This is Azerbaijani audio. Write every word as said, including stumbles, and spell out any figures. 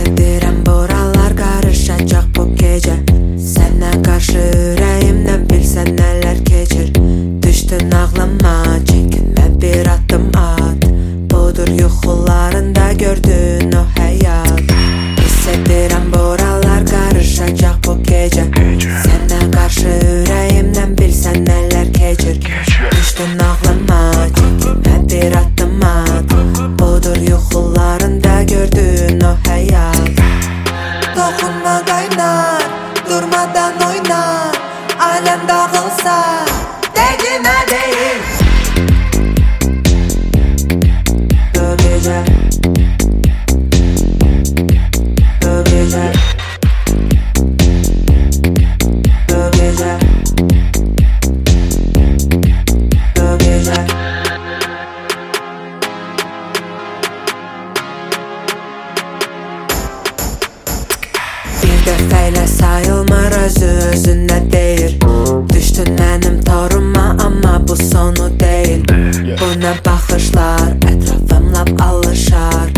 Bilirəm buralar qarışacaq bu gecə. Sənə qarşı ürəyimdən bilsən nələr keçir. Düşdün ağlama, çəkinmə bir addım at. Budur yuxularında gördün o həyat. Hiss edirəm buralar qarışacaq bu gecə. Sənə qarşı ürəyimdən bilsən nələr keçir. Düşdün ağlama, çəkinmə bir addım at. Budur yuxularında gördün o həyat. Dokunma qaynar, durmadan oynar. Aləm dağılsa, dəginə deyil. Bu gecə, bu gecə, bu gecə, bu gecə. Bir dəfə ilə sayılmır, özü özünə deyir. Düşdün mənim toruma, amma bu sonu deyil. Bu nə baxışlar, ətrafım lap alışar.